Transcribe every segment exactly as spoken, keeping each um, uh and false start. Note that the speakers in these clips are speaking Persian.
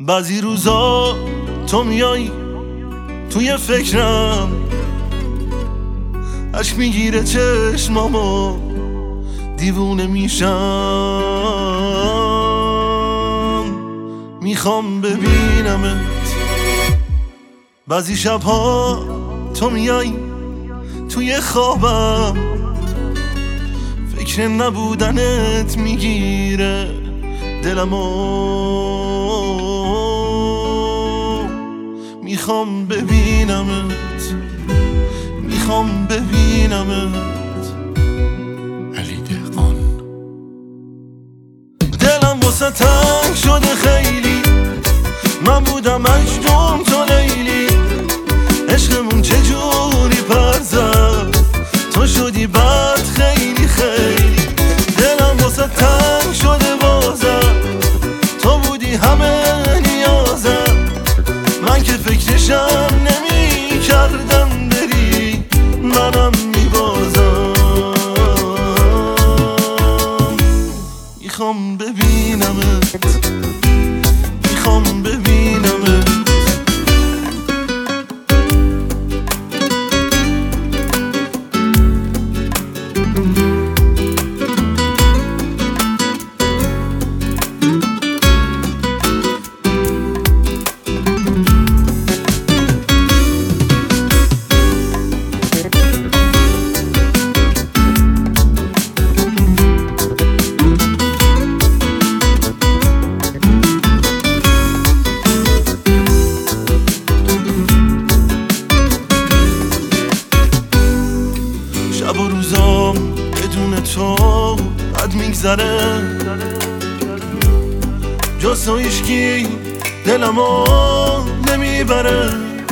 بعضی روزا تو میای توی فکرم، اشک میگیره چشمامو، دیوونه میشم، میخوام ببینمت. بعضی شبها تو میای توی خوابم، فکر نبودنت میگیره دلمو، میخوام ببینمت، میخوام ببینمت. علی دهقان. دلم واسه تنگ شده خیلی، من بودم مجنون تو لیلی، عشقمون چجوری پر زد، تو شدی بد خیلی خیلی. دلم واسه تنگ شده بازم، تو بودی همه نیازم، من که فکرشم نمی کردم بری، منم میبازم. میخوام ببینمت، میخوام ببینمت. شب و روزام بدون تو بد میگذره، جز تو هیچکی دلمو نمیبره.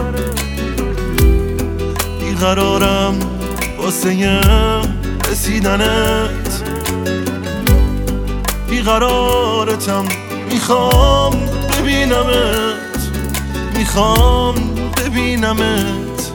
بیقرارم واسه رسیدنت، بیقرارتم، میخوام ببینمت، میخوام ببینمت،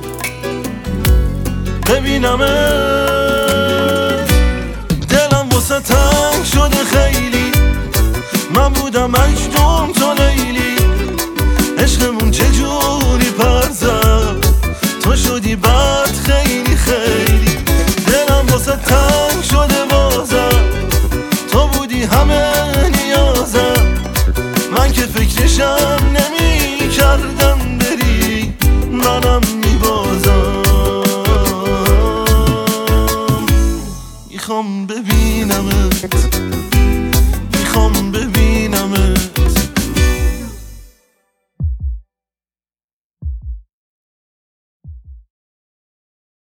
ببینمت. دلم واسه تنگ شده خیلی، من بودم مجنون تو لیلی، عشقمون چجوری پر زد، تو شدی بد خیلی خیلی. دلم واسه تنگ شده بازم، تو بودی همه نیازم، من که فکرشم